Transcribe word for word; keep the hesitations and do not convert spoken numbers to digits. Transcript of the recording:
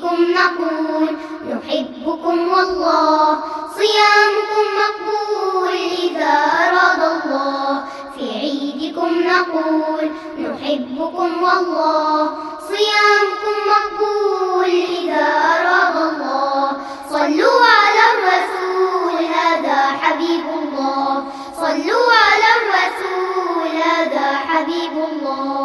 عيدكم نقول نحبكم والله، صيامكم مقبول إذا أراد الله. في عيدكم نقول نحبكم والله، صيامكم مقبول إذا أراد الله. صلوا على الرسول هذا حبيب الله، صلوا على الرسول هذا حبيب الله.